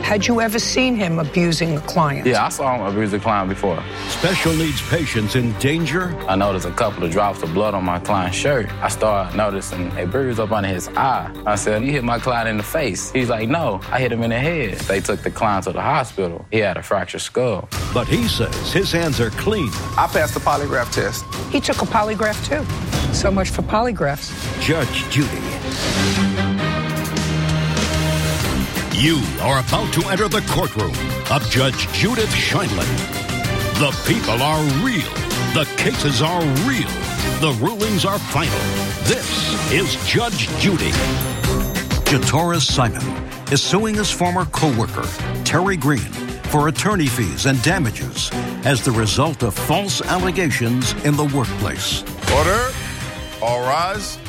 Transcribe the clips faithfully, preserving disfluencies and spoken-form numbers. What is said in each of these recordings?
Had you ever seen him abusing a client? Yeah, I saw him abuse a client before. Special needs patients in danger? I noticed a couple of drops of blood on my client's shirt. I started noticing a bruise up under his eye. I said, you hit my client in the face. He's like, no, I hit him in the head. They took the client to the hospital. He had a fractured skull. But he says his hands are clean. I passed the polygraph test. He took a polygraph, too. So much for polygraphs. Judge Judy. You are about to enter the courtroom of Judge Judith Sheindlin. The people are real. The cases are real. The rulings are final. This is Judge Judy. Jatoris Simon is suing his former co-worker, Terry Green, for attorney fees and damages as the result of false allegations in the workplace. Order. All rise.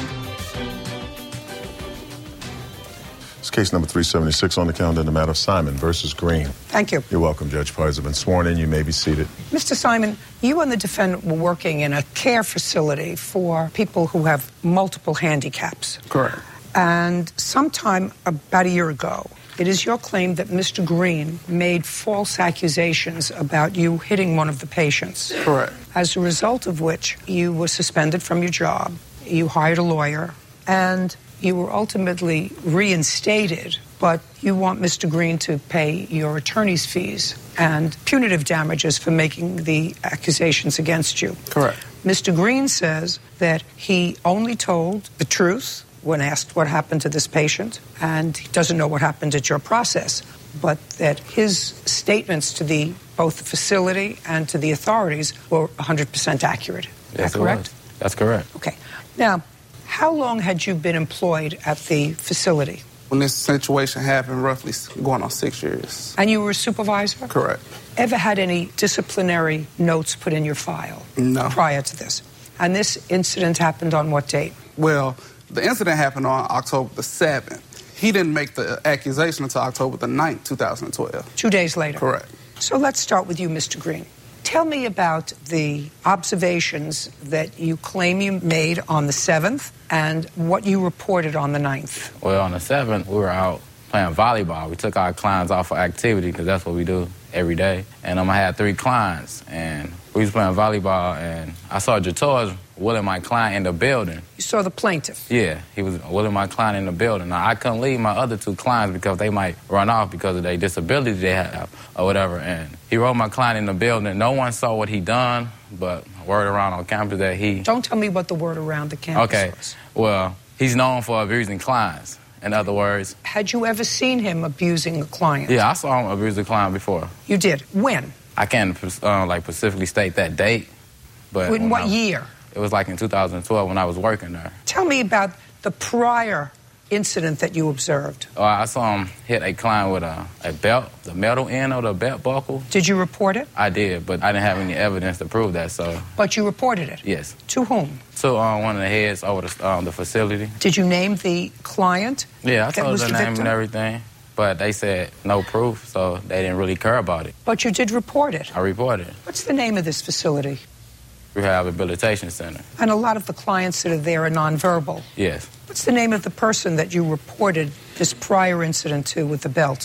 It's case number three seventy-six on the calendar in the matter of Simon versus Green. Thank you. You're welcome, Judge. Parties have been sworn in. You may be seated. Mister Simon, you and the defendant were working in a care facility for people who have multiple handicaps. Correct. And sometime about a year ago, it is your claim that Mister Green made false accusations about you hitting one of the patients. Correct. As a result of which, you were suspended from your job, you hired a lawyer, and you were ultimately reinstated, but you want Mister Green to pay your attorney's fees and punitive damages for making the accusations against you. Correct. Mister Green says that he only told the truth when asked what happened to this patient, and he doesn't know what happened at your process, but that his statements to the both the facility and to the authorities were one hundred percent accurate. Is Yes, that correct? it was. That's correct. Okay. Now, how long had you been employed at the facility? When this situation happened, roughly going on six years. And you were a supervisor? Correct. Ever had any disciplinary notes put in your file? No. Prior to this? And this incident happened on what date? Well, the incident happened on October the seventh. He didn't make the accusation until October the ninth, two thousand twelve. Two days later? Correct. So let's start with you, Mister Green. Tell me about the observations that you claim you made on the seventh and what you reported on the ninth. Well, on the seventh, we were out playing volleyball. We took our clients off for activity because that's what we do every day. And um, I had three clients, and we was playing volleyball, and I saw Jatoris wheeling my client in the building. You saw the plaintiff? Yeah, he was wheeling my client in the building. Now, I couldn't leave my other two clients because they might run off because of their disability they have or whatever. And he rolled my client in the building. No one saw what he done, but word around on campus that he... Don't tell me what the word around the campus okay. was. Well, he's known for abusing clients. In other words... Had you ever seen him abusing a client? Yeah, I saw him abuse a client before. You did? When? I can't uh, like specifically state that date, but... In what I, year? It was like in two thousand twelve when I was working there. Tell me about the prior incident that you observed. Uh, I saw him hit a client with a, a belt, the metal end of the belt buckle. Did you report it? I did, but I didn't have any evidence to prove that, so... But you reported it? Yes. To whom? To uh, one of the heads over the, um, the facility. Did you name the client? Yeah, I that told was the the name victim? and everything, but they said no proof, so they didn't really care about it. But you did report it. I reported it. What's the name of this facility? Rehabilitation Center. And a lot of the clients that are there are nonverbal. Yes. What's the name of the person that you reported this prior incident to with the belt?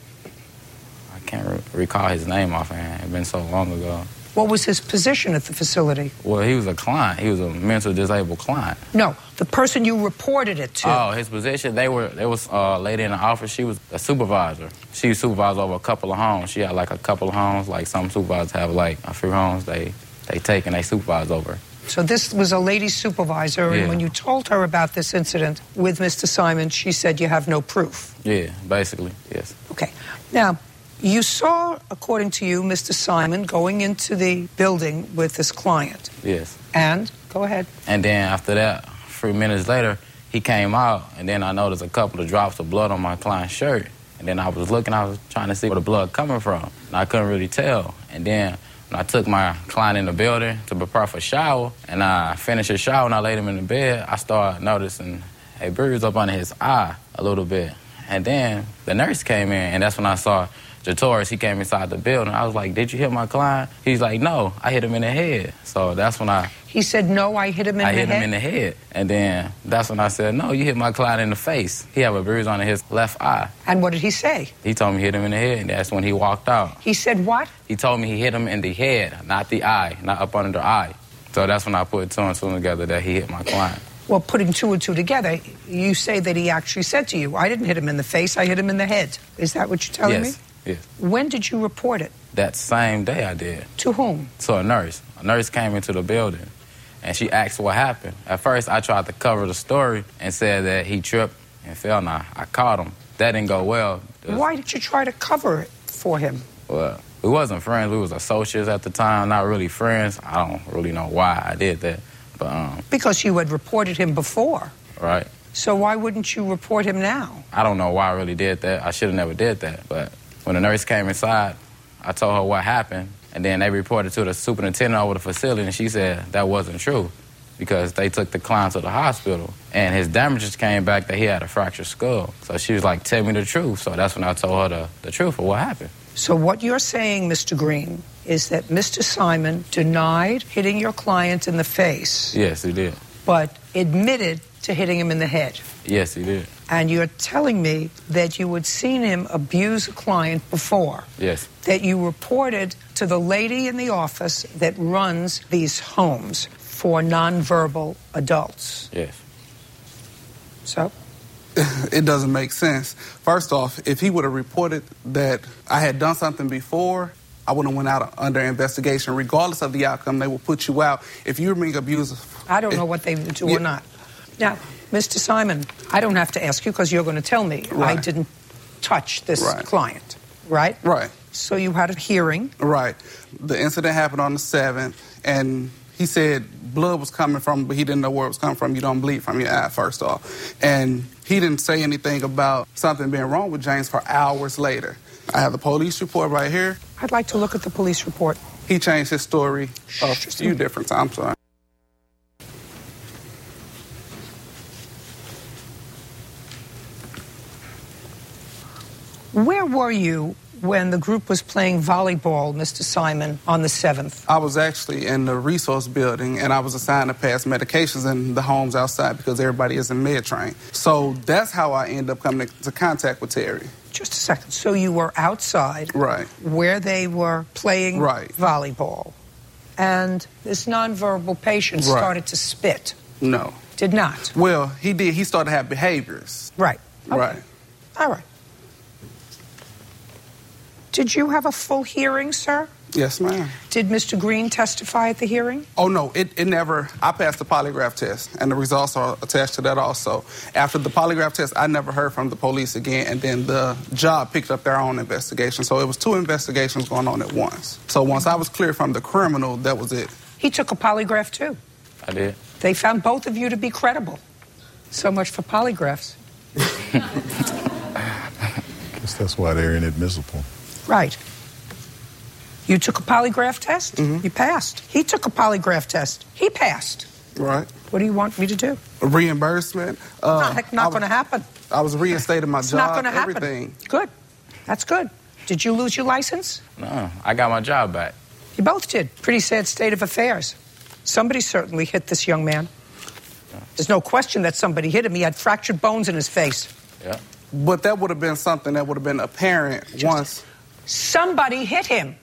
I can't re- recall his name offhand. It's been so long ago. What was his position at the facility? Well, he was a client. He was a mentally disabled client. No, the person you reported it to. Oh, his position, they were, there was a lady in the office. She was a supervisor. She supervised over a couple of homes. She had like a couple of homes, like some supervisors have like a few homes they, they take and they supervise over. So this was a lady supervisor, Yeah. and when you told her about this incident with Mister Simon, she said you have no proof. Yeah, basically, yes. Okay. Now, you saw, according to you, Mister Simon going into the building with this client. Yes. And? Go ahead. And then after that, a few minutes later, he came out, and then I noticed a couple of drops of blood on my client's shirt. And then I was looking, I was trying to see where the blood coming from, and I couldn't really tell. And then when I took my client in the building to prepare for a shower, and I finished his shower and I laid him in the bed, I started noticing a bruise up under his eye a little bit. And then the nurse came in, and that's when I saw Jatoris. He came inside the building. I was like, did you hit my client? He's like, no, I hit him in the head. So that's when I... He said, no, I hit him in I the hit head? him in the head. And then that's when I said, no, you hit my client in the face. He have a bruise on his left eye. And what did he say? He told me he hit him in the head, and that's when he walked out. He said what? He told me he hit him in the head, not the eye, not up under the eye. So that's when I put two and two together that he hit my client. Well, putting two and two together, you say that he actually said to you, I didn't hit him in the face, I hit him in the head. Is that what you're telling yes, me? Yes. When did you report it? That same day I did. To whom? To a nurse. A nurse came into the building, and she asked what happened. At first, I tried to cover the story and said that he tripped and fell. Now, I caught him. That didn't go well. Was, Why did you try to cover it for him? Well, we wasn't friends. We was associates at the time, not really friends. I don't really know why I did that. But, um, because you had reported him before. Right. So why wouldn't you report him now? I don't know why I really did that. I should have never did that. But when the nurse came inside, I told her what happened. And then they reported to the superintendent over the facility, and she said that wasn't true because they took the client to the hospital. And his damages came back that he had a fractured skull. So she was like, tell me the truth. So that's when I told her the, the truth of what happened. So what you're saying, Mister Green, is that Mister Simon denied hitting your client in the face. Yes, he did. But admitted to hitting him in the head. Yes, he did. And you're telling me that you had seen him abuse a client before. Yes. That you reported to the lady in the office that runs these homes for nonverbal adults. Yes. So? It doesn't make sense. First off, if he would have reported that I had done something before, I wouldn't have went out under investigation. Regardless of the outcome, they will put you out. If you're being abused... I don't know what they would do yeah. or not. Now, Mister Simon, I don't have to ask you because you're going to tell me. Right. I didn't touch this right. client, right? Right. So you had a hearing. Right. The incident happened on the seventh, and he said blood was coming from, but he didn't know where it was coming from. You don't bleed from your eye, first off. And he didn't say anything about something being wrong with James for hours later. I have the police report right here. I'd like to look at the police report. He changed his story a few different times. Sorry. Where were you when the group was playing volleyball, Mister Simon, on the seventh? I was actually in the resource building, and I was assigned to pass medications in the homes outside because everybody isn't med-trained. So that's how I ended up coming into contact with Terry. Just a second. So you were outside, right, where they were playing right. volleyball, and this nonverbal patient right. started to spit. No. Did not? Well, he did. He started to have behaviors. Right. Okay. Right. All right. Did you have a full hearing, sir? Yes, ma'am. Did Mister Green testify at the hearing? Oh, no, it, it never. I passed the polygraph test, and the results are attached to that also. After the polygraph test, I never heard from the police again, and then the job picked up their own investigation. So it was two investigations going on at once. So once I was cleared from the criminal, that was it. He took a polygraph, too. I did. They found both of you to be credible. So much for polygraphs. I guess that's why they're inadmissible. Right. You took a polygraph test? Mm-hmm. You passed. He took a polygraph test. He passed. Right. What do you want me to do? A reimbursement. Uh, not not going to happen. I was reinstated my it's job, not going to happen. everything. Good. That's good. Did you lose your license? No, I got my job back. You both did. Pretty sad state of affairs. Somebody certainly hit this young man. There's no question that somebody hit him. He had fractured bones in his face. Yeah. But that would have been something that would have been apparent Just once. Somebody hit him.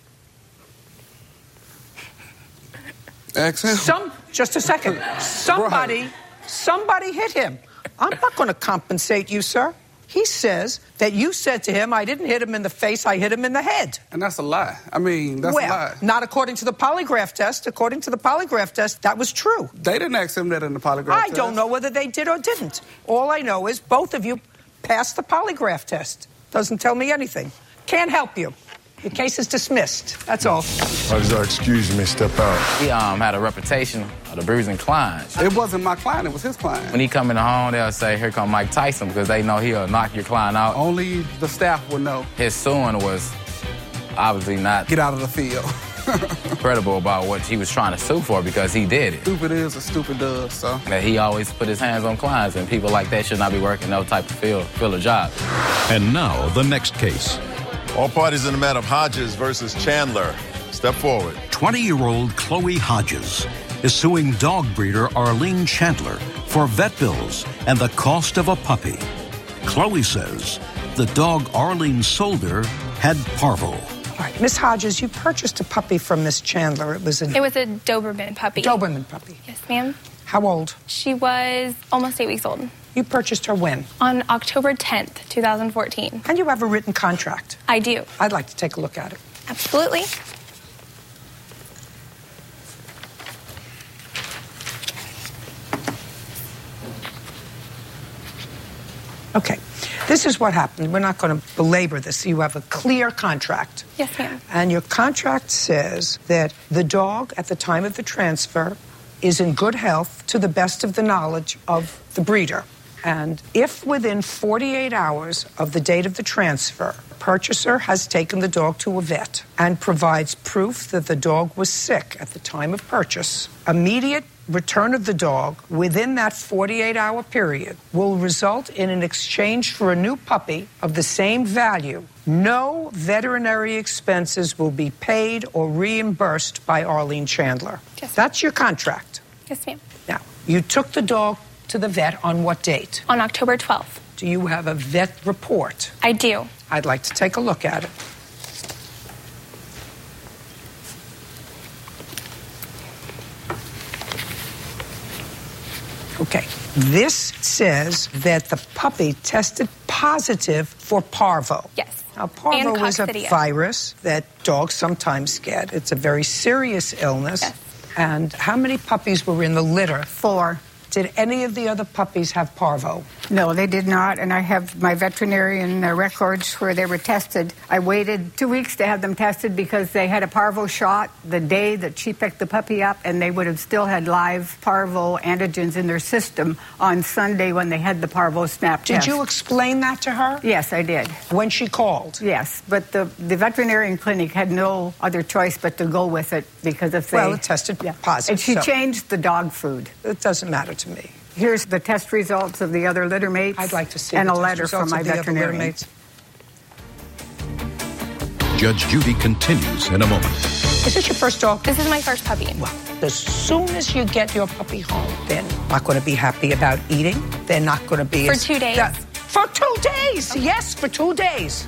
Ask him. Some, just a second. Somebody, Right. somebody hit him. I'm not going to compensate you, sir. He says that you said to him, I didn't hit him in the face, I hit him in the head. And that's a lie. I mean, that's well, a lie. Not according to the polygraph test. According to the polygraph test, that was true. They didn't ask him that in the polygraph I test. don't know whether they did or didn't. All I know is both of you passed the polygraph test. Doesn't tell me anything. Can't help you. Your case is dismissed. That's all. I just excuse me, step out. He um had a reputation of the bruising clients. It wasn't my client, it was his client. When he come in the home, they'll say, here come Mike Tyson, because they know he'll knock your client out. Only the staff would know. His suing was obviously not. Get out of the field. credible about what he was trying to sue for because he did it. Stupid is, a stupid does, so. That he always put his hands on clients, and people like that should not be working no type of field, field of job. And now, the next case. All parties in the matter of Hodges versus Chandler. Step forward. twenty-year-old Chloe Hodges is suing dog breeder Arlene Chandler for vet bills and the cost of a puppy. Chloe says the dog Arlene sold her had parvo. All right, Miss Hodges, you purchased a puppy from Miss Chandler. It was a... It was a Doberman puppy. Doberman puppy. Yes, ma'am. How old? She was almost eight weeks old. You purchased her when? On October tenth, two thousand fourteen. And you have a written contract? I do. I'd like to take a look at it. Absolutely. Okay. This is what happened. We're not going to belabor this. You have a clear contract. Yes, ma'am. And your contract says that the dog, at the time of the transfer, is in good health to the best of the knowledge of the breeder. And if within forty-eight hours of the date of the transfer, purchaser has taken the dog to a vet and provides proof that the dog was sick at the time of purchase, immediate return of the dog within that forty-eight hour period will result in an exchange for a new puppy of the same value. No veterinary expenses will be paid or reimbursed by Arlene Chandler. Yes. That's your contract. Yes, ma'am. Now, you took the dog to the vet on what date? On October twelfth. Do you have a vet report? I do. I'd like to take a look at it. Okay. This says that the puppy tested positive for parvo. Yes. Now, parvo And is a coccidia. virus that dogs sometimes get. It's a very serious illness. Yes. And how many puppies were in the litter? Four. Did any of the other puppies have parvo? No, they did not, and I have my veterinarian uh, records where they were tested. I waited two weeks to have them tested because they had a parvo shot the day that she picked the puppy up, and they would have still had live parvo antigens in their system on Sunday when they had the parvo snap Did test. you explain that to her? Yes, I did. When she called? Yes, but the, the veterinarian clinic had no other choice but to go with it because if they... Well, it tested positive. And she so changed the dog food. It doesn't matter to me. Here's the test results of the other litter mates. I'd like to see and the a test letter from results my of the other litter veterinarian. mates. Judge Judy continues in a moment. Is this your first dog? This is my first puppy. Well, as soon as you get your puppy home, they're not going to be happy about eating. They're not going to be... For as- two days. That- for two days! Yes, for two days.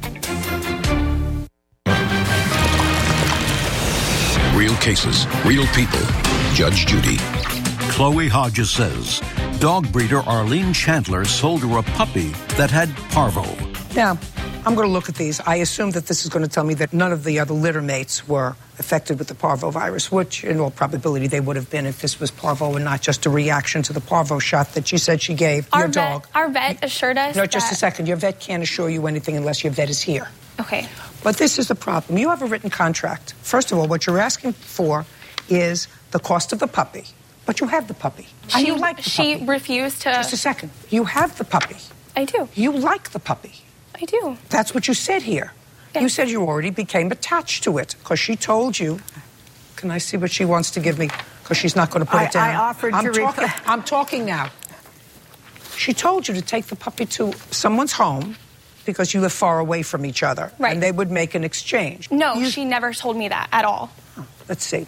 Real cases, real people. Judge Judy. Chloe Hodges says dog breeder Arlene Chandler sold her a puppy that had parvo. Now, I'm going to look at these. I assume that this is going to tell me that none of the other litter mates were affected with the parvovirus, which in all probability they would have been if this was parvo and not just a reaction to the parvo shot that you said she gave Our your vet, dog. Our vet assured us No, just that... a second. Your vet can't assure you anything unless your vet is here. Okay. But this is the problem. You have a written contract. First of all, what you're asking for is the cost of the puppy. But you have the puppy. And She, you like the she puppy. refused to... Just a second. You have the puppy. I do. You like the puppy. I do. That's what you said here. Yes. You said you already became attached to it because she told you. Can I see what she wants to give me? Because she's not going to put I- it down. I offered I'm to talking, repl- I'm talking now. She told you to take the puppy to someone's home because you live far away from each other. Right. And they would make an exchange. No, You- she never told me that at all. Let's see.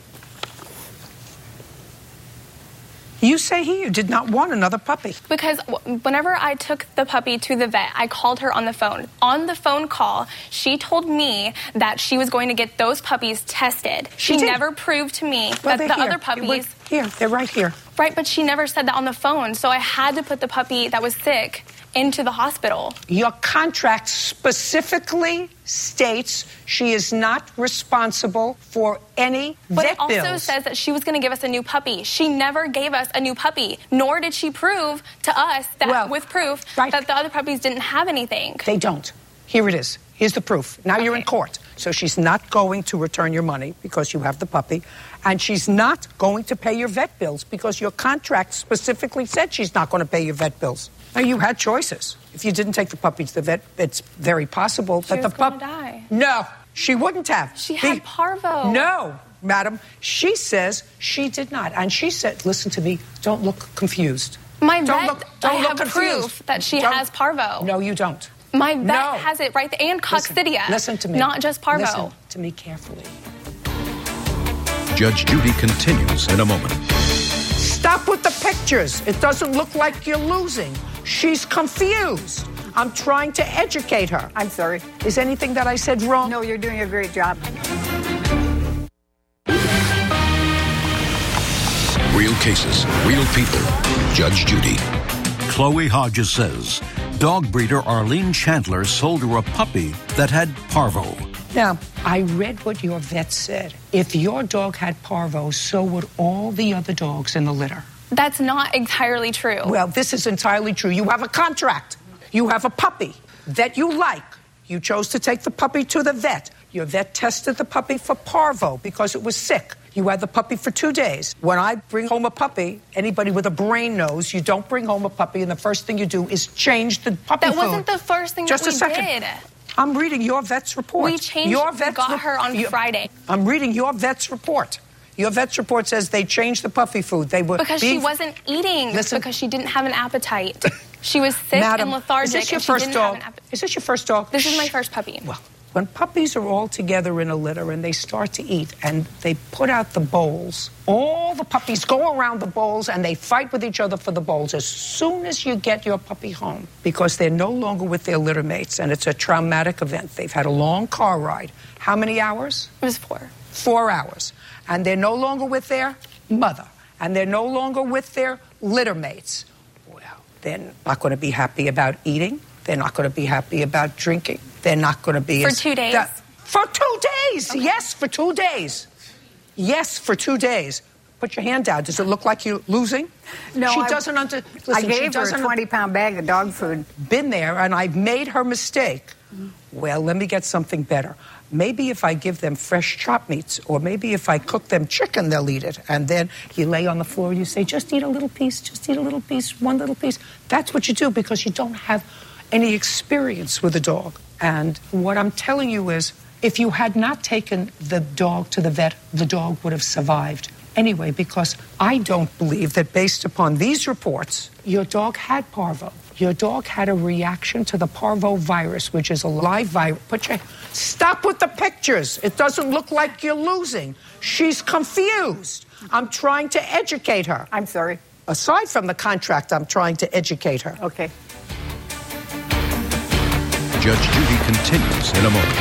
You say he you did not want another puppy. Because w- whenever I took the puppy to the vet, I called her on the phone. On the phone call, she told me that she was going to get those puppies tested. She She, did. never proved to me Well, that they're the here. other puppies... Wait, Here, they're right here. Right, but she never said that on the phone. So I had to put the puppy that was sick into the hospital. Your contract specifically states she is not responsible for any But vet it also bills. says that she was going to give us a new puppy. She never gave us a new puppy, nor did she prove to us that, Well, with proof, right. that the other puppies didn't have anything. They don't. Here it is. Here's the proof. Now you're in Okay. court. So she's not going to return your money because you have the puppy. And she's not going to pay your vet bills because your contract specifically said she's not going to pay your vet bills. Now, you had choices. If you didn't take the puppy to the vet, it's very possible She that was the gonna pup... die. No, she wouldn't have. She Be- had parvo. No, madam. She says she did not. And she said, listen to me, don't look confused. My don't vet, look, don't I look have confused. proof that she Don't- has parvo. No, you don't. My vet No. has it right there, and coccidia. Listen, listen to me. Not just parvo. Listen to me carefully. Judge Judy continues in a moment. Stop with the pictures. It doesn't look like you're losing. She's confused. I'm trying to educate her. I'm sorry. Is anything that I said wrong? No, you're doing a great job. Real cases, real people. Judge Judy. Chloe Hodges says dog breeder Arlene Chandler sold her a puppy that had parvo. Now, I read what your vet said. If your dog had parvo, so would all the other dogs in the litter. That's not entirely true. Well, this is entirely true. You have a contract. You have a puppy that you like. You chose to take the puppy to the vet. Your vet tested the puppy for parvo because it was sick. You had the puppy for two days. When I bring home a puppy, anybody with a brain knows you don't bring home a puppy and the first thing you do is change the puppy That food. wasn't the first thing Just that we a second. did. I'm reading your vet's report. We changed, your we vet's got re- her on your- Friday. I'm reading your vet's report. Your vet's report says they changed the puppy food. They were Because being- she wasn't eating. Listen. Because she didn't have an appetite. She was sick Madam, and lethargic. is this your and she first didn't dog? Have an appetite. Is this your first dog? This is my Shh. first puppy. Well, when puppies are all together in a litter and they start to eat and they put out the bowls, all the puppies go around the bowls and they fight with each other for the bowls as soon as you get your puppy home because they're no longer with their litter mates and it's a traumatic event. They've had a long car ride. How many hours? It was four. Four hours. And they're no longer with their mother. And they're no longer with their litter mates. Well, they're not going to be happy about eating. They're not going to be happy about drinking. They're not going to be... For as- two days? That- for two days! Okay. Yes, for two days. Yes, for two days. Put your hand down. Does it look like you're losing? No, she I- doesn't under. Listen, I she gave her a doesn't twenty-pound bag of dog food. been there, and I've made her mistake. Well, let me get something better. Maybe if I give them fresh chopped meats, or maybe if I cook them chicken, they'll eat it. And then you lay on the floor and you say, just eat a little piece, just eat a little piece, one little piece. That's what you do because you don't have any experience with a dog. And what I'm telling you is, if you had not taken the dog to the vet, the dog would have survived. Anyway, because I don't believe that based upon these reports, your dog had parvo. Your dog had a reaction to the parvo virus, which is a live virus. Put your... Stop with the pictures. It doesn't look like you're losing. She's confused. I'm trying to educate her. I'm sorry. Aside from the contract, I'm trying to educate her. Okay. Judge Judy continues in a moment.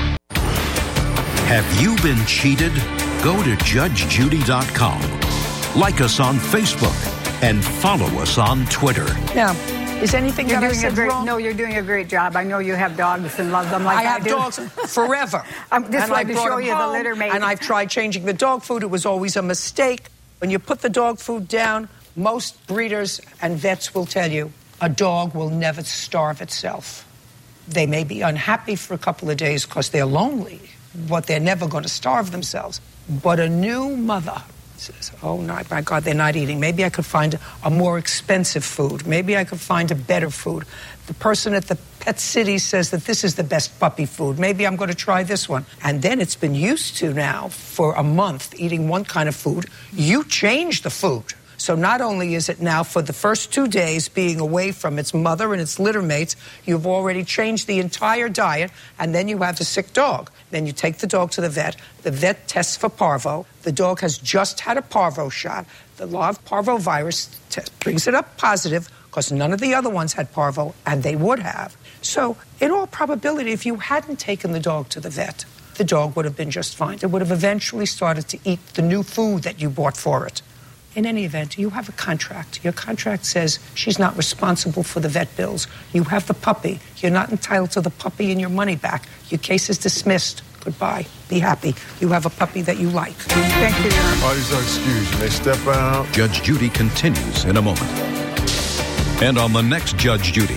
Have you been cheated? Go to judge judy dot com. Like us on Facebook and follow us on Twitter. Now, is anything You're that I doing a said great. wrong? No, you're doing a great job. I know you have dogs and love them like I I, have do. dogs forever. I'm just And wanted I to brought show them you the home, litter mate. And I've tried changing the dog food. It was always a mistake. When you put the dog food down, most breeders and vets will tell you a dog will never starve itself. They may be unhappy for a couple of days because they're lonely, but they're never going to starve themselves. But a new mother says, oh, no, my God, they're not eating. Maybe I could find a more expensive food. Maybe I could find a better food. The person at the Pet City says that this is the best puppy food. Maybe I'm going to try this one. And then it's been used to now for a month eating one kind of food. You change the food. So not only is it now for the first two days being away from its mother and its litter mates, you've already changed the entire diet, and then you have the sick dog. Then you take the dog to the vet. The vet tests for parvo. The dog has just had a parvo shot. The live parvo virus test brings it up positive because none of the other ones had parvo, and they would have. So in all probability, if you hadn't taken the dog to the vet, the dog would have been just fine. It would have eventually started to eat the new food that you bought for it. In any event, you have a contract. Your contract says she's not responsible for the vet bills. You have the puppy. You're not entitled to the puppy and your money back. Your case is dismissed. Goodbye. Be happy. You have a puppy that you like. Thank you, Your Honor. Parties are excused. You may step out. Judge Judy continues in a moment. And on the next Judge Judy.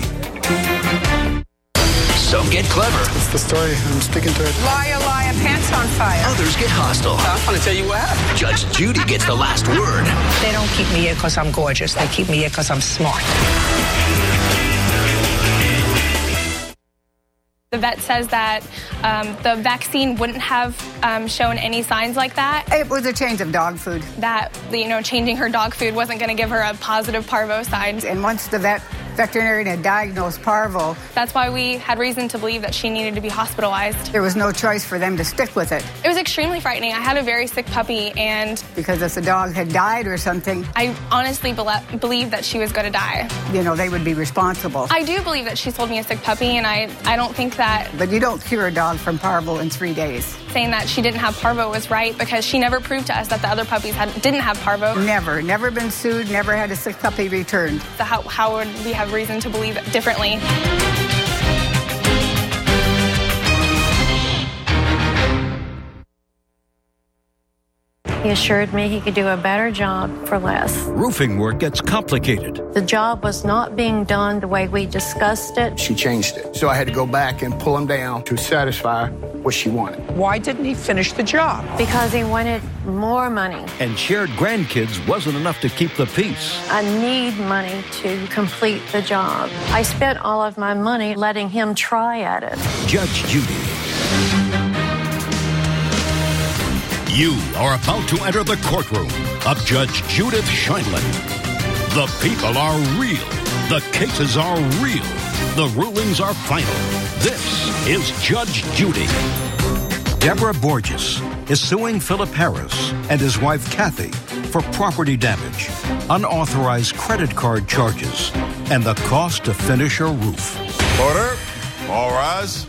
Some get clever. It's the story. I'm sticking to it. Liar, liar, pants on fire. Others get hostile. I'm going to tell you what happened. Judge Judy gets the last word. They don't keep me here because I'm gorgeous. They keep me here because I'm smart. The vet says that um, the vaccine wouldn't have um, shown any signs like that. It was a change of dog food. That, you know, changing her dog food wasn't going to give her a positive parvo sign. And once the vet veterinarian had diagnosed parvo, that's why we had reason to believe that she needed to be hospitalized. There was no choice for them to stick with it. It was extremely frightening. I had a very sick puppy, and because if the dog had died or something, I honestly be- believed that she was going to die. You know, they would be responsible. I do believe that she sold me a sick puppy, and I, I don't think that... But you don't cure a dog from parvo in three days. Saying that she didn't have parvo was right, because she never proved to us that the other puppies had, didn't have parvo. Never. Never been sued, never had a sick puppy returned. So how, how would we have reason to believe it differently? He assured me he could do a better job for less. Roofing work gets complicated. The job was not being done the way we discussed it. She changed it. So I had to go back and pull him down to satisfy what she wanted. Why didn't he finish the job? Because he wanted more money. And shared grandkids wasn't enough to keep the peace. I need money to complete the job. I spent all of my money letting him try at it. Judge Judy. You are about to enter the courtroom of Judge Judith Sheindlin. The people are real. The cases are real. The rulings are final. This is Judge Judy. Deborah Borges is suing Philip Harris and his wife Kathy for property damage, unauthorized credit card charges, and the cost to finish a roof. Order. All rise.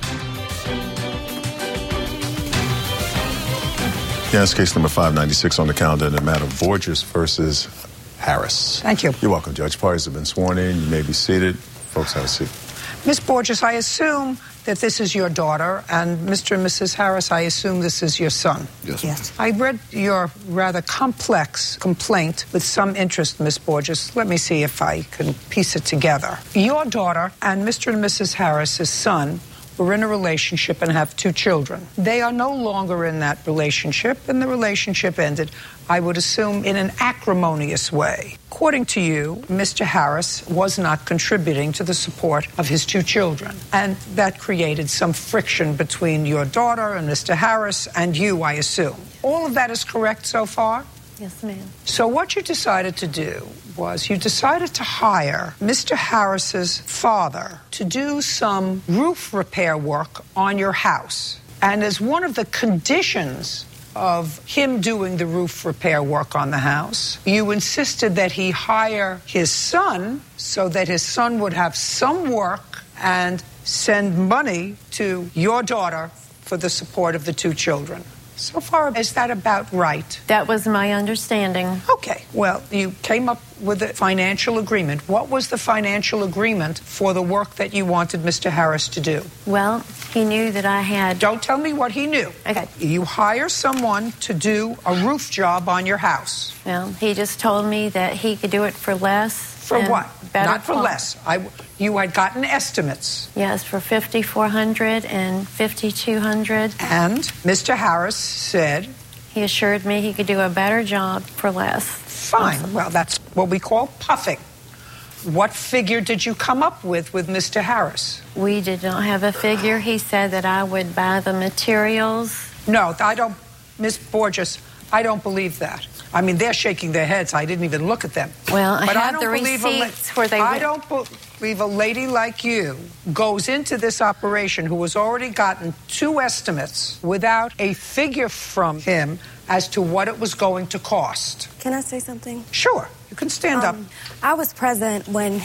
Yes, case number five ninety-six on the calendar in the matter of Borges versus Harris. Thank you. You're welcome, Judge. Parties have been sworn in. You may be seated. Folks, have a seat. Miz Borges, I assume that this is your daughter, and Mister and Missus Harris, I assume this is your son. Yes. Yes. I read your rather complex complaint with some interest, Miz Borges. Let me see if I can piece it together. Your daughter and Mister and Missus Harris's son were in a relationship and have two children. They are no longer in that relationship, and the relationship ended, I would assume, in an acrimonious way. According to you, Mister Harris was not contributing to the support of his two children, and that created some friction between your daughter and Mister Harris and you, I assume. All of that is correct so far? Yes, ma'am. So what you decided to do was you decided to hire Mister Harris's father to do some roof repair work on your house. And as one of the conditions of him doing the roof repair work on the house, you insisted that he hire his son so that his son would have some work and send money to your daughter for the support of the two children. So far, is that about right? That was my understanding. Okay. Well, you came up with a financial agreement. What was the financial agreement for the work that you wanted Mister Harris to do? Well, he knew that I had... Don't tell me what he knew. Okay. You hire someone to do a roof job on your house. Well, he just told me that he could do it for less. For what? Not for quality. less. I, you had gotten estimates. Yes, for fifty-four hundred dollars and fifty-two hundred dollars. And Mister Harris said... He assured me he could do a better job for less. Fine. Also. Well, that's what we call puffing. What figure did you come up with with Mister Harris? We did not have a figure. He said that I would buy the materials. No, I don't... Miz Borges, I don't believe that. I mean, they're shaking their heads. I didn't even look at them. Well, I but have I the receipts where they... I don't believe a lady like you goes into this operation who has already gotten two estimates without a figure from him as to what it was going to cost. Can I say something? Sure. You can stand um, up. I was present when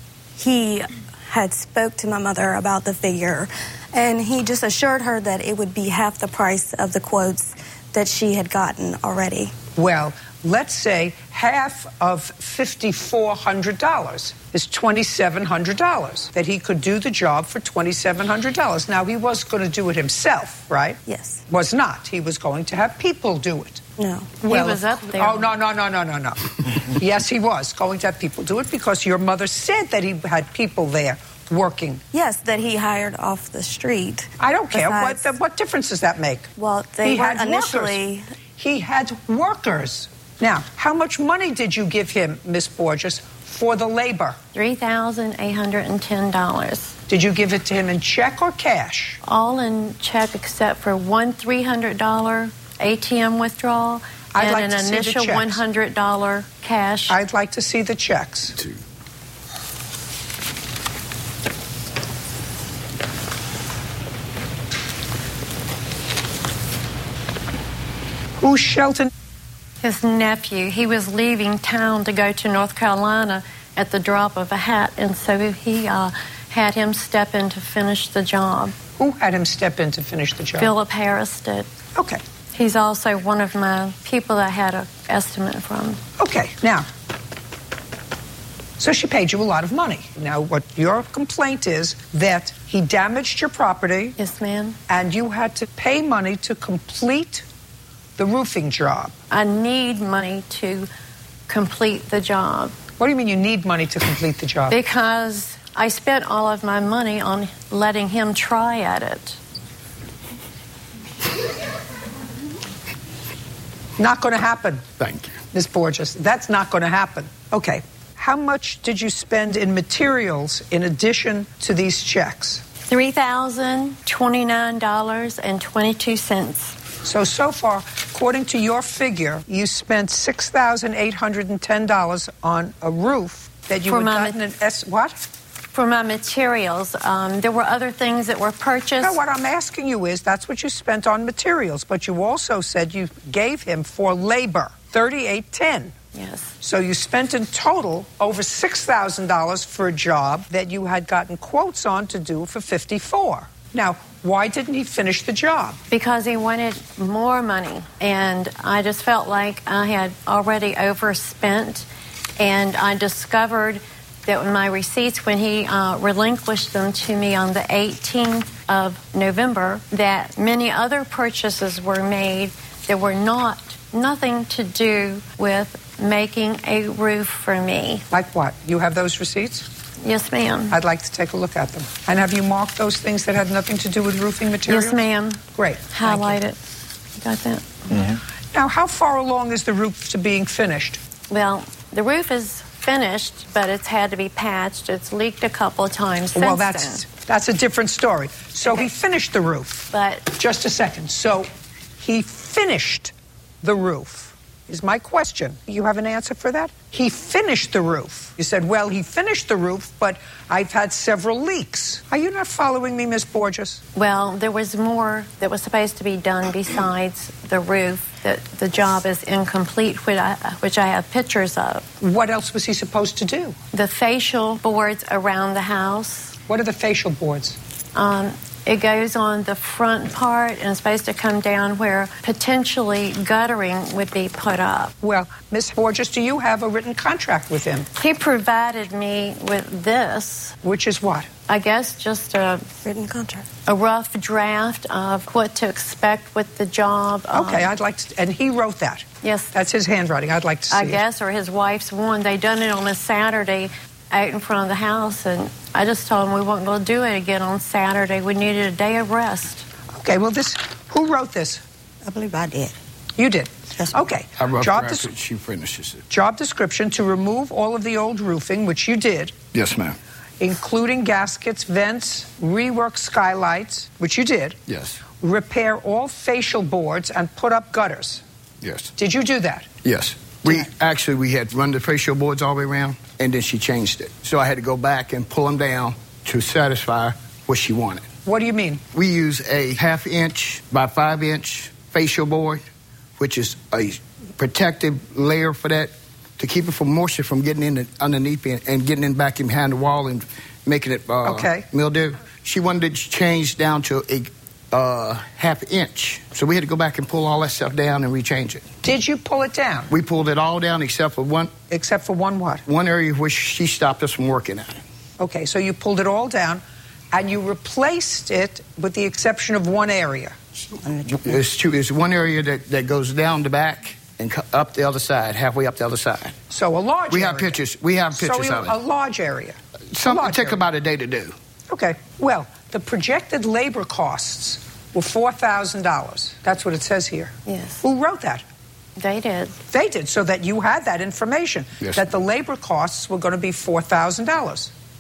he had spoke to my mother about the figure, and he just assured her that it would be half the price of the quotes that she had gotten already. Well, let's say half of fifty-four hundred dollars is twenty-seven hundred dollars, that he could do the job for twenty-seven hundred dollars. Now, he was going to do it himself, right? Yes. Was not. He was going to have people do it. No. Well, he was up there. Oh, no, no, no, no, no, no. Yes, he was going to have people do it because your mother said that he had people there working. Yes, that he hired off the street. I don't care. Besides, what, what difference does that make? Well, they he weren't had initially... Workers. He had workers. Now, how much money did you give him, Miss Borges, for the labor? three thousand eight hundred ten dollars. Did you give it to him in check or cash? All in check except for one three hundred dollar A T M withdrawal I'd and like an to see the initial checks. one hundred dollar cash. I'd like to see the checks. Two. Who's Shelton? His nephew. He was leaving town to go to North Carolina at the drop of a hat, and so he uh, had him step in to finish the job. Who had him step in to finish the job? Philip Harris did. Okay. He's also one of my people that I had an estimate from. Okay, now, so she paid you a lot of money. Now, what your complaint is that he damaged your property. Yes, ma'am. And you had to pay money to complete the roofing job. I need money to complete the job. What do you mean you need money to complete the job? Because I spent all of my money on letting him try at it. Not going to happen. Thank you. Miz Borges, that's not going to happen. Okay. How much did you spend in materials in addition to these checks? three thousand twenty-nine dollars and twenty-two cents. So, so far, according to your figure, you spent six thousand eight hundred ten dollars on a roof that you For had my gotten an S... What? For my materials. Um, there were other things that were purchased. No, what I'm asking you is, that's what you spent on materials, but you also said you gave him for labor, thirty-eight ten. Yes. So you spent in total over six thousand dollars for a job that you had gotten quotes on to do for fifty-four. Now, why didn't he finish the job? Because he wanted more money, and I just felt like I had already overspent, and I discovered that my receipts, when he uh, relinquished them to me on the eighteenth of November, that many other purchases were made that were not, nothing to do with making a roof for me. Like what? You have those receipts? Yes, ma'am. I'd like to take a look at them. And have you marked those things that had nothing to do with roofing materials? Yes, ma'am. Great. Highlight it. You got that? Mm-hmm. Now, how far along is the roof to being finished? Well, the roof is finished, but it's had to be patched. It's leaked a couple of times since Well, that's then. that's a different story. So Okay. he finished the roof. But Just a second. So he finished the roof. Is my question. You have an answer for that? He finished the roof. You said, well, he finished the roof, but I've had several leaks. Are you not following me, Miss Borges? Well, there was more that was supposed to be done besides the roof. That the job is incomplete, which I, which I have pictures of. What else was he supposed to do? The facial boards around the house. What are the facial boards? Um, it goes on the front part and it's supposed to come down where potentially guttering would be put up. Well, Miss Borges, do you have a written contract with him? He provided me with this. Which is what? I guess just a written contract. A rough draft of what to expect with the job. Okay, um, I'd like to, and he wrote that. Yes. That's his handwriting. I'd like to see I it. guess, or his wife's one. They done it on a Saturday out in front of the house, and I just told him we weren't going to do it again on Saturday. We needed a day of rest. Okay, well, this, who wrote this? I believe I did. You did? Yes. Okay. I rough Job, drafted, des- she finishes it. job description to remove all of the old roofing, which you did, Yes, ma'am. including gaskets, vents, rework skylights, which you did, Yes. repair all facial boards, and put up gutters. Yes. Did you do that? Yes. We actually we had run the facial boards all the way around, and then she changed it. So I had to go back and pull them down to satisfy what she wanted. What do you mean? We use a half inch by five inch facial board, which is a protective layer for that to keep it from moisture from getting in the, underneath and, and getting in back in behind the wall and making it uh, Okay. mildew. She wanted it changed down to a uh, half inch, so we had to go back and pull all that stuff down and rechange it. Did you pull it down? We pulled it all down except for one Except for one what? one area where she stopped us from working at it. Okay, so you pulled it all down, and you replaced it with the exception of one area. There's two. There's one area that, that goes down the back and co- up the other side, halfway up the other side. So a large We area. have pictures. We have pictures so of it. a large area. Something large take area. about a day to do. Okay. Well, the projected labor costs were four thousand dollars. That's what it says here. Yes. Who wrote that? They did. They did, so that you had that information, Yes. that the labor costs were going to be four thousand dollars.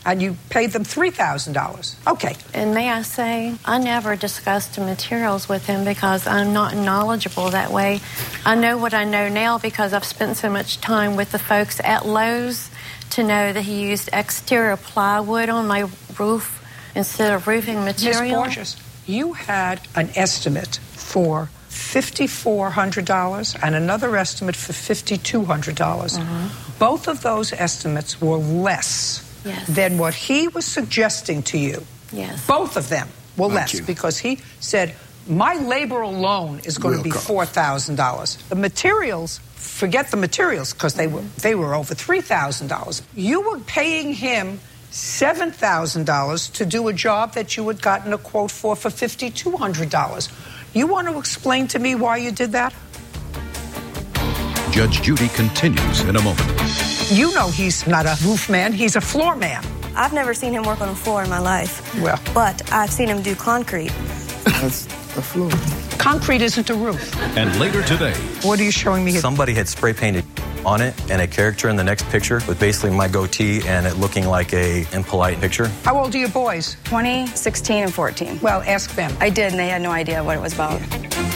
And you paid them three thousand dollars. Okay. And may I say, I never discussed the materials with him because I'm not knowledgeable that way. I know what I know now because I've spent so much time with the folks at Lowe's to know that he used exterior plywood on my roof instead of roofing material. Miz Borges, you had an estimate for five thousand four hundred dollars and another estimate for five thousand two hundred dollars. Mm-hmm. Both of those estimates were less yes. than what he was suggesting to you. Yes. Both of them were Thank less you. because he said, my labor alone is going Real to be cost. four thousand dollars. The materials, forget the materials because they were, they were over three thousand dollars. You were paying him seven thousand dollars to do a job that you had gotten a quote for for five thousand two hundred dollars. You want to explain to me why you did that? Judge Judy continues in a moment. You know he's not a roof man, he's a floor man. I've never seen him work on a floor in my life. Well. But I've seen him do concrete. That's a floor. Concrete isn't a roof. And later today, What are you showing me here? Somebody had spray painted on it and a character in the next picture with basically my goatee and it looking like a impolite picture. How old are your boys? twenty, sixteen, and fourteen. Well, ask them. I did, and they had no idea what it was about.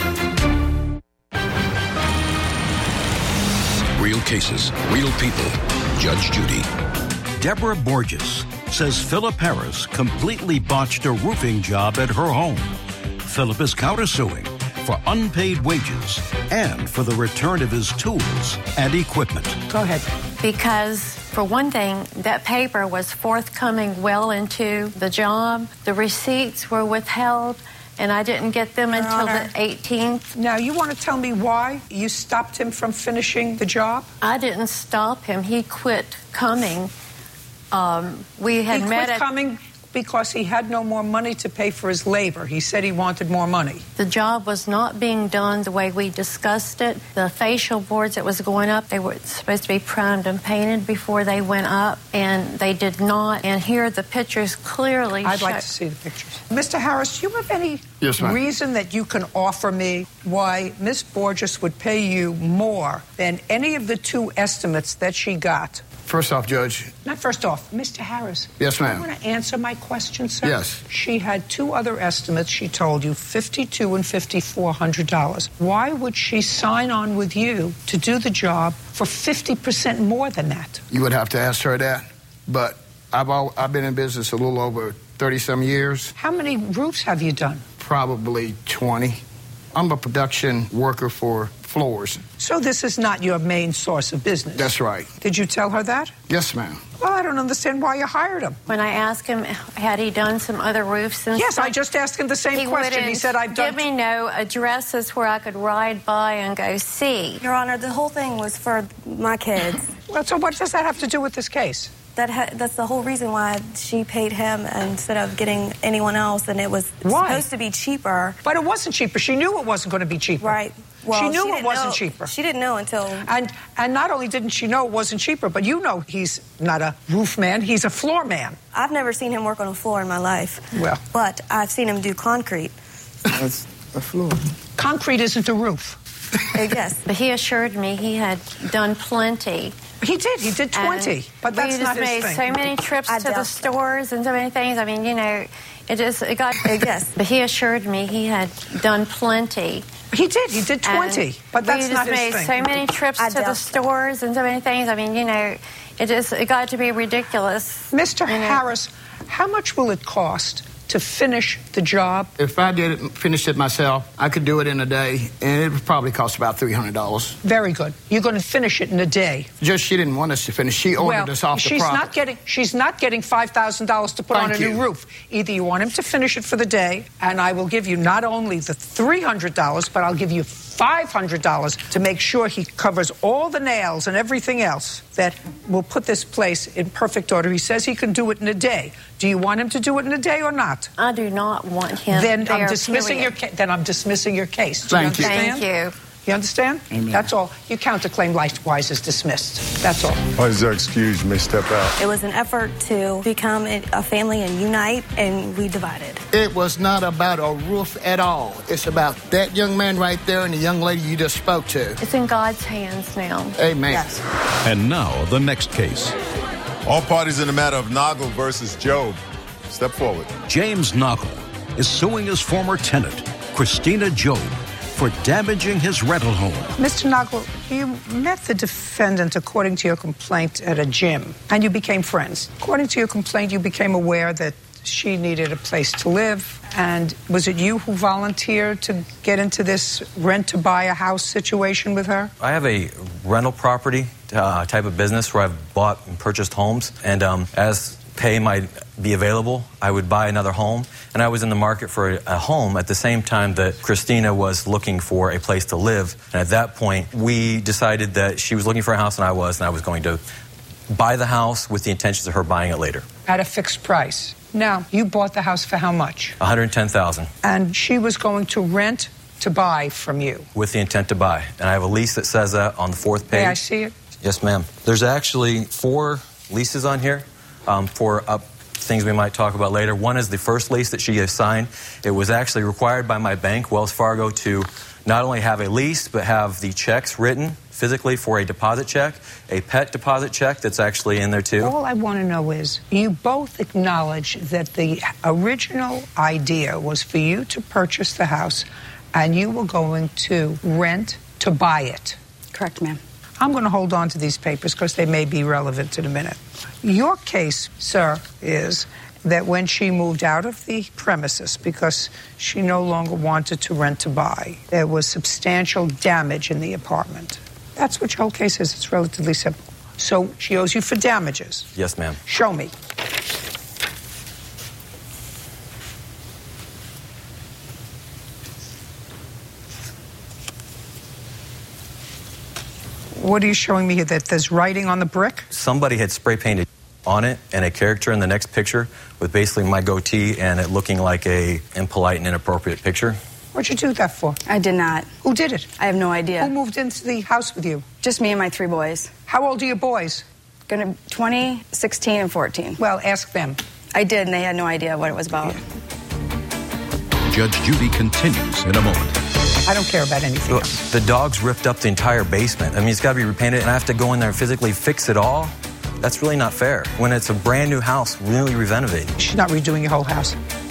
real cases, real people. Judge Judy. Deborah Borges says Philip Harris completely botched a roofing job at her home. Philip is countersuing for unpaid wages and for the return of his tools and equipment. Go ahead. Because, for one thing, that paper was forthcoming well into the job. The receipts were withheld, and I didn't get them Your until Honor. the eighteenth. Now, you want to tell me why you stopped him from finishing the job? I didn't stop him. He quit coming. Um, we had he met quit at coming because he had no more money to pay for his labor. He said he wanted more money. The job was not being done the way we discussed it. The facial boards that was going up, they were supposed to be primed and painted before they went up, and they did not. And here the pictures clearly I'd show. like to see the pictures. Mister Harris, do you have any Yes, ma'am. reason that you can offer me why Miss Borges would pay you more than any of the two estimates that she got? First off, Judge. Not first off, Mister Harris. Yes, ma'am. You want to answer my question, sir? Yes. She had two other estimates, she told you, fifty-two and fifty-four hundred dollars. Why would she sign on with you to do the job for fifty percent more than that? You would have to ask her that. But I've al- I've been in business a little over thirty-some years. How many roofs have you done? Probably twenty. I'm a production worker for floors. So this is not your main source of business? That's right. Did you tell her that? Yes, ma'am. Well, I don't understand why you hired him. When I asked him, had he done some other roofs and Yes, stuff, I just asked him the same he question. He wouldn't said, I've done... give me no addresses where I could ride by and go see. Your Honor, the whole thing was for my kids. Well, so what does that have to do with this case? That ha- that's the whole reason why she paid him instead of getting anyone else, and it was Why? supposed to be cheaper. But it wasn't cheaper. She knew it wasn't going to be cheaper. Right. Well, she knew it didn't wasn't know- cheaper. She didn't know until... And and not only didn't she know it wasn't cheaper, but you know he's not a roof man, he's a floor man. I've never seen him work on a floor in my life. Well. But I've seen him do concrete. That's a floor. Concrete isn't a roof. Uh, yes. But he assured me he had done plenty. He did. He did twenty. And But that's we not just his made thing. so many trips I to the doubt stores and so many things. I mean, you know, it just it got. Uh, yes. But he assured me he had done plenty. He did. He did twenty. And But that's we not just his made thing. so many trips I to the doubt stores and so many things. I mean, you know, it just it got to be ridiculous. Mister you know. Harris, how much will it cost to finish the job? If I did it, finish it myself, I could do it in a day, and it would probably cost about three hundred dollars. Very good. You're going to finish it in a day. Just she didn't want us to finish. She ordered well, us off the she's property. not getting she's not getting five thousand dollars to put Thank on a you. new roof. Either you want him to finish it for the day, and I will give you not only the three hundred dollars, but I'll give you five hundred dollars to make sure he covers all the nails and everything else that will put this place in perfect order. He says he can do it in a day. Do you want him to do it in a day or not? I do not want him. Then there, I'm dismissing period. your ca- then I'm dismissing your case. Do Thank you you. understand? Thank you. You understand? Amen. That's all. Your counterclaim likewise is dismissed. That's all. Why is that excuse may step out? It was an effort to become a a family and unite, and we divided. It was not about a roof at all. It's about that young man right there and the young lady you just spoke to. It's in God's hands now. Amen. Yes. And now the next case. All parties in the matter of Noggle versus Job. Step forward. James Noggle is suing his former tenant, Christina Job, for damaging his rental home. Mister Noggle, you met the defendant, according to your complaint, at a gym, and you became friends. According to your complaint, you became aware that she needed a place to live, and was it you who volunteered to get into this rent-to-buy-a-house situation with her? I have a rental property uh, type of business where I've bought and purchased homes, and um, as pay might be available, I would buy another home, and I was in the market for a, a home at the same time that Christina was looking for a place to live, and at that point, we decided that she was looking for a house and I was, and I was going to buy the house with the intentions of her buying it later. At a fixed price. Now, you bought the house for how much? one hundred ten thousand dollars. And she was going to rent to buy from you? With the intent to buy. And I have a lease that says that on the fourth page. May I see it? Yes, ma'am. There's actually four leases on here um, for uh, things we might talk about later. One is the first lease that she has signed. It was actually required by my bank, Wells Fargo, to not only have a lease, but have the checks written physically for a deposit check, a pet deposit check that's actually in there too. All I want to know is, you both acknowledge that the original idea was for you to purchase the house and you were going to rent to buy it. Correct, ma'am. I'm going to hold on to these papers because they may be relevant in a minute. Your case, sir, is that when she moved out of the premises because she no longer wanted to rent to buy, there was substantial damage in the apartment. That's what your whole case is. It's relatively simple. So she owes you for damages. Yes, ma'am. Show me. What are you showing me here? That there's writing on the brick? Somebody had spray painted on it and a character in the next picture with basically my goatee and it looking like a impolite and inappropriate picture. What'd you do that for? I did not. Who did it? I have no idea. Who moved into the house with you? Just me and my three boys. How old are your boys? Gonna twenty, sixteen, and fourteen. Well, ask them. I did, and they had no idea what it was about. Yeah. Judge Judy continues in a moment. I don't care about anything Look, else. the dogs ripped up the entire basement. I mean, it's got to be repainted, and I have to go in there and physically fix it all. That's really not fair. When it's a brand new house, really renovated. She's not redoing your whole house.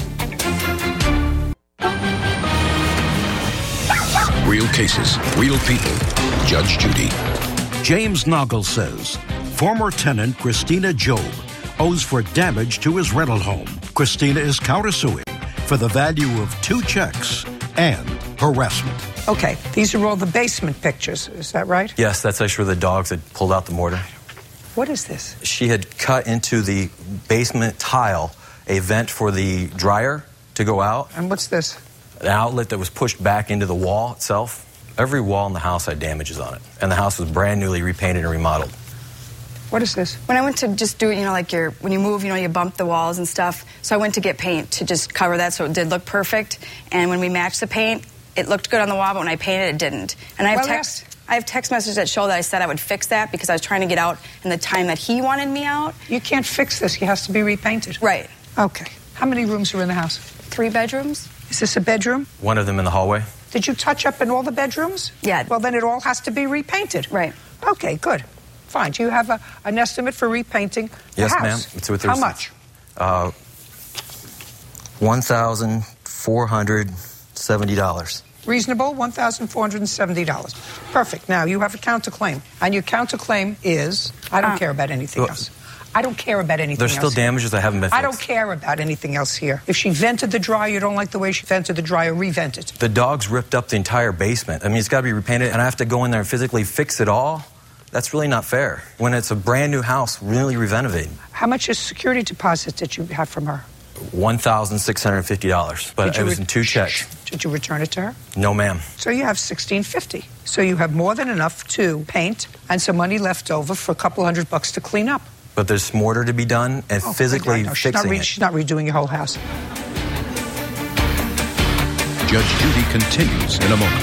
Real cases, real people. Judge Judy. James Noggle says former tenant Christina Job owes for damage to his rental home. Christina is countersuing for the value of two checks and harassment. Okay, these are all the basement pictures. Is that right? Yes, that's actually where the dogs had pulled out the mortar. What is this? She had cut into the basement tile a vent for the dryer to go out. And what's this? An outlet that was pushed back into the wall itself. Every wall in the house had damages on it, and the house was brand newly repainted and remodeled. What is this? When I went to just do it, you know, like your when you move, you know, you bump the walls and stuff. So I went to get paint to just cover that so it did look perfect. And when we matched the paint, it looked good on the wall, but when I painted, it didn't. And I have Well, text. I have text messages that show that I said I would fix that because I was trying to get out in the time that he wanted me out. You can't fix this. It has to be repainted. Right. Okay. How many rooms are in the house? Three bedrooms. Is this a bedroom? One of them in the hallway. Did you touch up in all the bedrooms? Yeah. Well, then it all has to be repainted. Right. Okay, good. Fine. Do you have a, an estimate for repainting the Yes, house? ma'am. It's with the How receipts. much? Uh, one thousand four hundred seventy dollars. Reasonable, one thousand four hundred seventy dollars. Perfect. Now, you have a counterclaim. And your counterclaim is, I don't Uh, care about anything Look, else. I don't care about anything There's else. still damages that haven't been fixed. I don't care about anything else here. If she vented the dryer, you don't like the way she vented the dryer, revent it. The dogs ripped up the entire basement. I mean, it's got to be repainted, and I have to go in there and physically fix it all. That's really not fair. When it's a brand new house, really renovated. How much is security deposit did you have from her? one thousand six hundred fifty dollars, but Did you it was re- in two checks. Did you return it to her? No, ma'am. So you have sixteen fifty. So you have more than enough to paint and some money left over for a couple hundred bucks to clean up. But there's mortar to be done and Oh, physically no, she's not fixing re- it. She's not redoing your whole house. Judge Judy continues in a moment.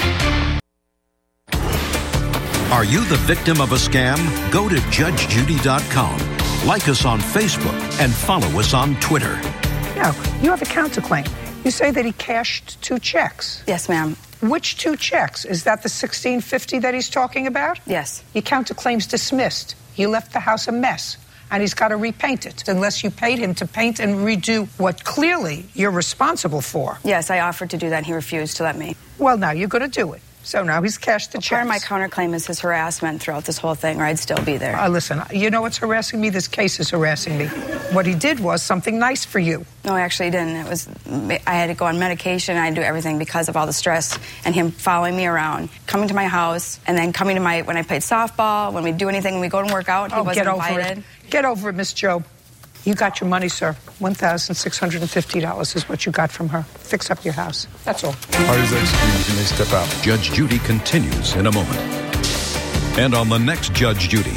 Are you the victim of a scam? Go to judge judy dot com. Like us on Facebook and follow us on Twitter. No, you have a counterclaim. You say that he cashed two checks. Yes, ma'am. Which two checks? Is that the sixteen fifty that he's talking about? Yes. Your counterclaim's dismissed. You left the house a mess. and he's got to repaint it unless you paid him to paint and redo what clearly you're responsible for. Yes, I offered to do that and he refused to let me. Well, now you're going to do it. So now he's cashed the well, checks. Part of my counterclaim is his harassment throughout this whole thing, or I'd still be there. Uh, listen, you know what's harassing me? This case is harassing me. What he did was something nice for you. No, I actually didn't. It was, I had to go on medication, and I had to do everything because of all the stress and him following me around, coming to my house, and then coming to my, when I played softball, when we do anything, when we go and work out, he oh, wasn't get over invited. It. Get over it, Miss Job. You got your money, sir. one thousand six hundred fifty dollars is what you got from her. Fix up your house. That's all. Parties executed. You may step out. Judge Judy continues in a moment. And on the next Judge Judy.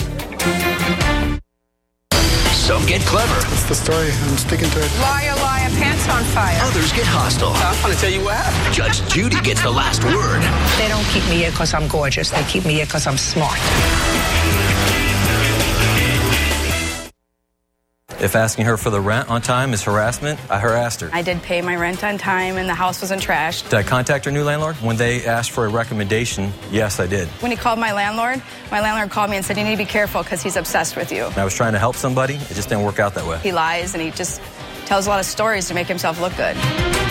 Some get clever. That's the story. I'm sticking to it. Liar, liar, pants on fire. Others get hostile. I'm going to tell you what happened. Judge Judy gets the last word. They don't keep me here because I'm gorgeous. They keep me here because I'm smart. If asking her for the rent on time is harassment, I harassed her. I did pay my rent on time, and the house wasn't trashed. Did I contact her new landlord? When they asked for a recommendation, yes, I did. When he called my landlord, my landlord called me and said, you need to be careful because he's obsessed with you. I was trying to help somebody. It just didn't work out that way. He lies, and he just tells a lot of stories to make himself look good.